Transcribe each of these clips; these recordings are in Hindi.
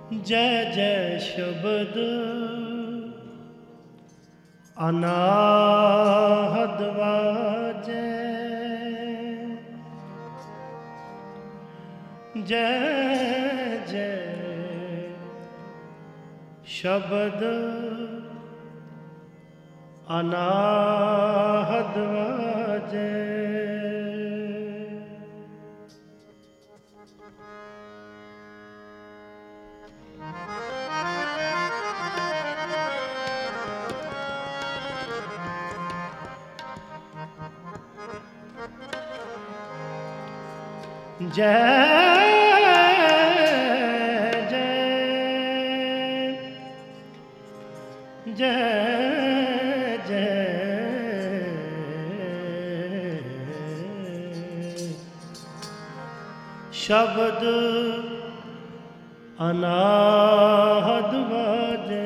जय जय शब्द अनाहद वाजे, जय जय शब्द अनाहद वाजे। जय जय जय जय शब्द अनाहद वाजे।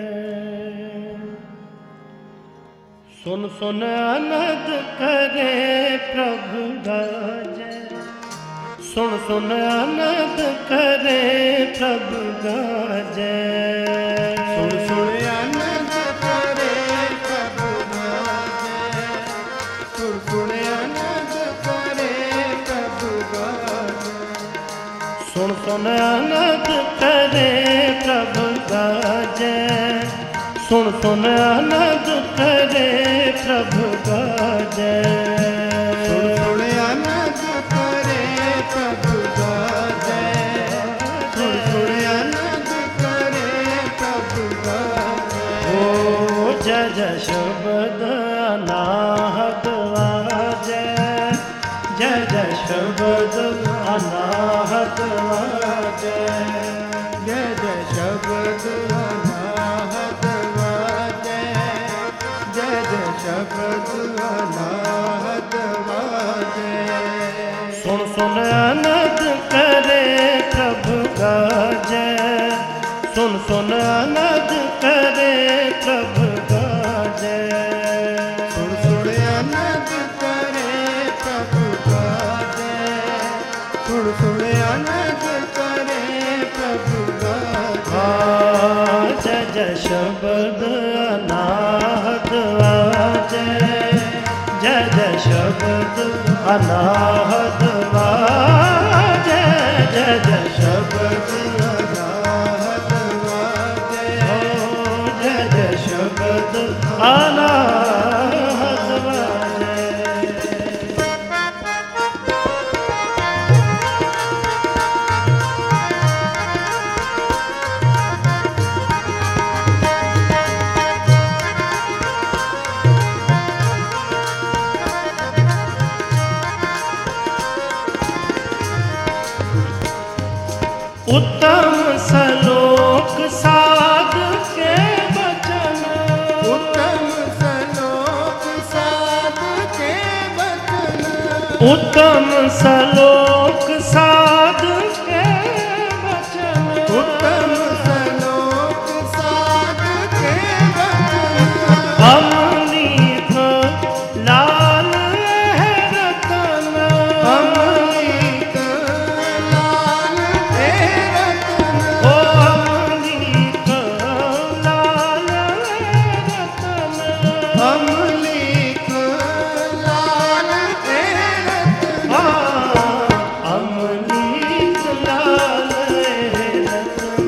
सुन सुन आनंद करे प्रभु गाजे, सुन सुन आनंद करे प्रभु गाजे। सुन सुन आनंद करे प्रभु गाजे, सुन सुन आनंद करे प्रभु गाजे। सुन सुन आनंद करे प्रभु गाजे, सुन सुन आनंद करे प्रभु गाजे। सुन सुन आनंद करे प्रभु गाजे, सुन सुन आनंद करे प्रभु गाजे। ओ जय जय शब्द अनाहद वाजे, जय जय शब्द अनाहद वाजे। जय जय शब्द अनाहद वाजे, जय जय शब्द अनाहद वाजे। सुन सुन आनंद करे प्रभु गाजे, सुन सुन आनंद करे प्रभु गाजे। सुन सुन आनंद करे प्रभु गाजे, सुन सुन आनंद करे प्रभु गाजे। जय जय शब्द अनाहद वाजे, जय जय शब्द अनाहद वाजे। जय जय शब्द अनाहद वाजे, जय जय शब्द अनाहद वाजे। उत्तम सलोक साध के बचन, उत्तम सलोक साध के बचन, उत्तम सलोक साध के बचन, उत्तम सलोक साध के बचन। अमृत लाल है रतन, अमृत लाल है रतन, ओ अमृत लाल है रतन। अमृत लाल है रतन, अमृत लाल है रतन,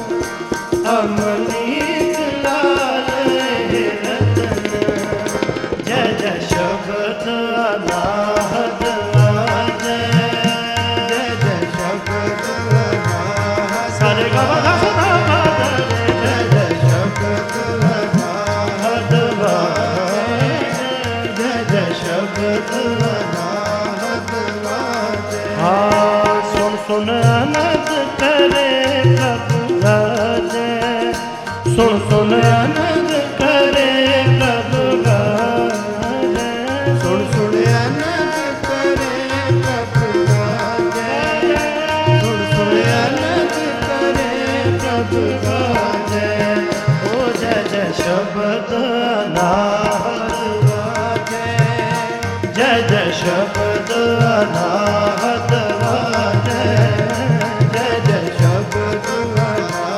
अमृत लाल है रतन। जय जय शब्द अनाहद वाजे, जय जय शब्द अनाहद सारे गा मा धा सा धा पा धा रे। जय जय शब्द अनाहद वाजे, जय जय शब्द अनाहद वाजे। हाँ सुन सुन आनंद करे प्रभु गाजे, सुन सुन आनंद करे प्रभु गाजे। सुन सुन आनंद करे प्रभु गाजे, सुन सुन आनंद करे प्रभु गाजे। ओ जय जय शब्द अनाहद वाजे, जय जय शब्द अनाहद वाजे। जय जय शब्द अनाहद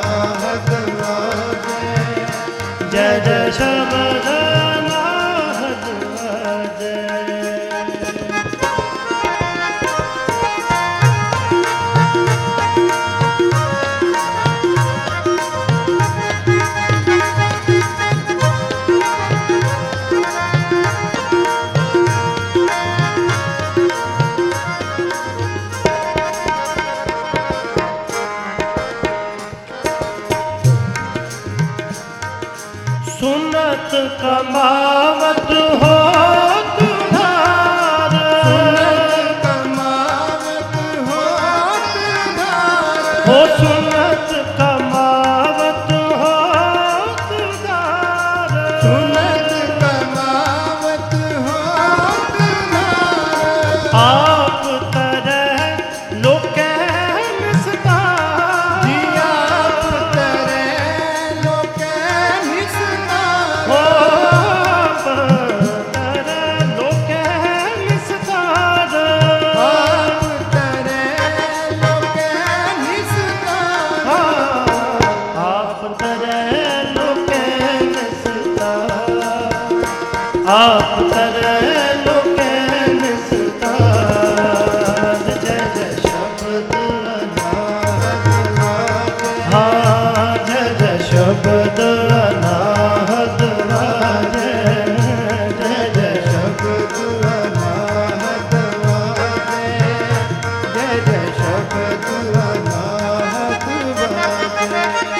सुनत कमावत हो तुधार, सुनत कमावत होत धार, हो सुनत कमावत हो तुधार, सुनत कमावत होत धार। आप तरह लोके निस्तार, जी आप तरे लोके निस्तार, हो आप तरह लोके निस्तार, आप तरे लोके निस्तार। आप तरह लोके निस्तार, आप तरह लोके निस्तार। जय जय शब्द अनाहत वाजे, हाँ जय जय शब्द अनाहत वाजे, जय जय शब्द अनाहत वाजे, जय जय शब्द अनाहत वाजे।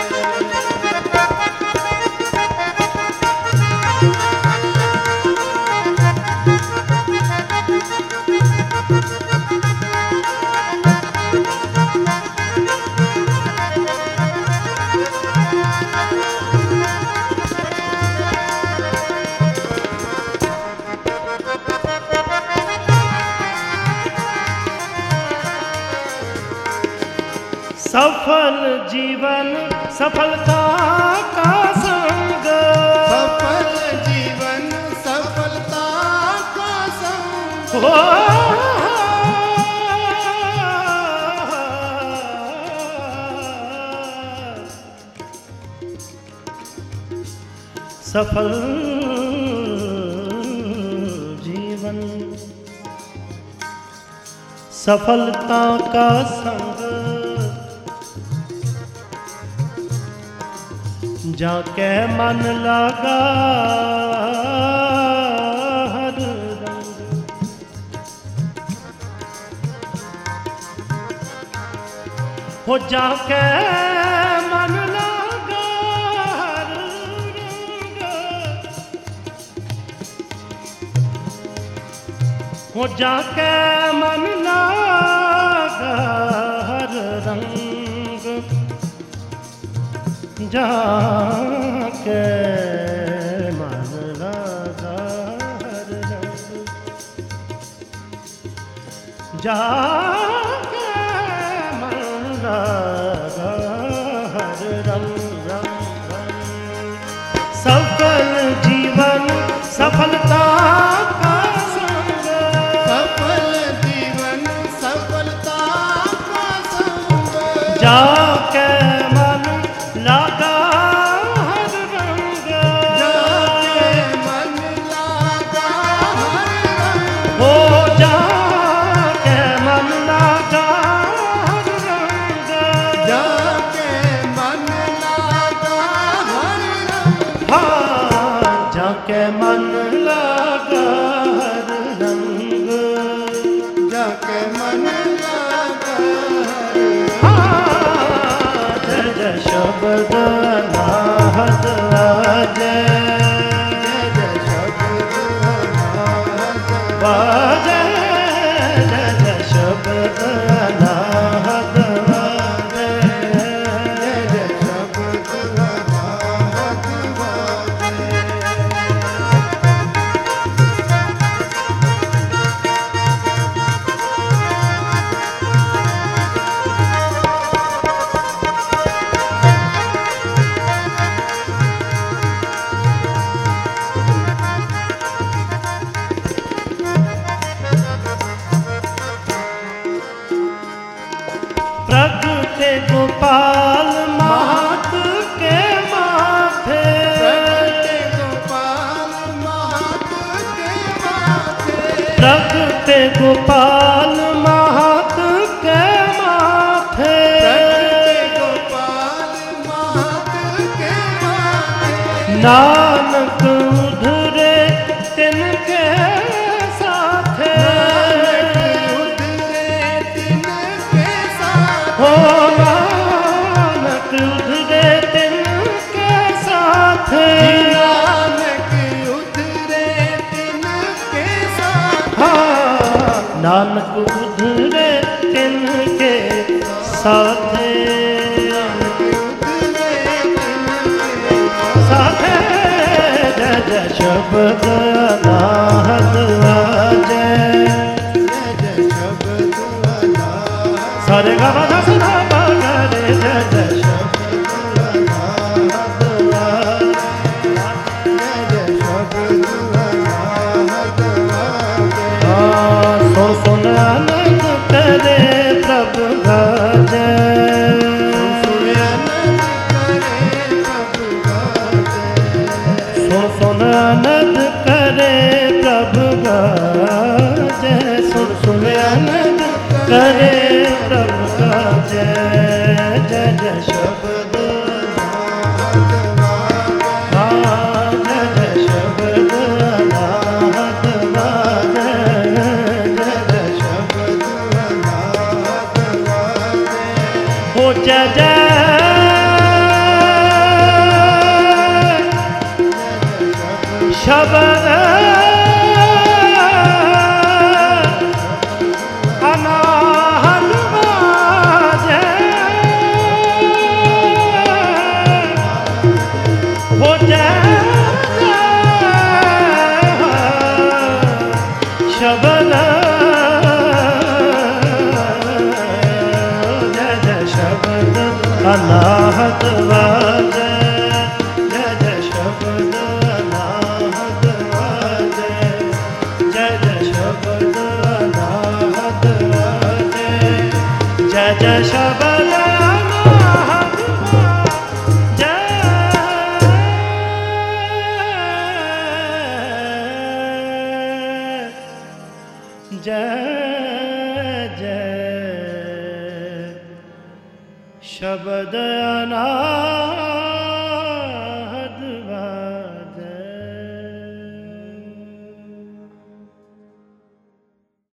सफल जीवन सफलता का संग, सफल जीवन सफलता का संग, हो सफल जीवन सफलता का संग, जाके मन लगा हर रंग, हो जाके मन लगा हर रंग, हो जाके मन लगा हर रंग, जाके मन लगा हर रंग, जाके मन लगा हर रंग, रंग, रंग। सफल जीवन सफलता का संग, सफल जीवन सफलता का संग, जाके मन लगा हर रंग, जाके मन लागा हर रंग, हो जाके मन लगा हर रंग, जाके मन लागा हर रंग, हाँ जाके मन लगा हर रंग, जाके मन लागा हर रंग। हाँ जय जय शब्द अनाहत वाजे, जय जय शब्द अनाहत वाजे जय जय शब्द अनाहत वाजे, जय जय शब्द अनाहत वाजे। प्रगटे गोपाल मात के माथे, प्रगटे गोपाल महत के माथे, प्रगटे गोपाल मात के माथे, प्रगटे गोपाल महत के माथे, नानक उधरे तिनके साथे, उधरे तिनके साथ, हो नानक उधरे तिनके साथे, शब्द अनाहत वाजे सारे गा मा धा सा धा पा गा रे जय जय शब्द अनाहत वाजे सुन सुन आनंद करे प्रभु गाजे सुन आनंद करे प्रभु गाजे सुन सुन आनंद करे प्रभु गाजे जय जय शब्द जय जय शब्द अनाहत वाजे जय जय शब्द हो जय जय शब्द अनाहत वाजे हो जय शब्द जय जय शब्द अनाहत वाजे जय जय शब्द अनाहत वाजे जय जय शब्द अनाहत वाजे जय जय शब्द अनाहत जय जय शब्द अनाहत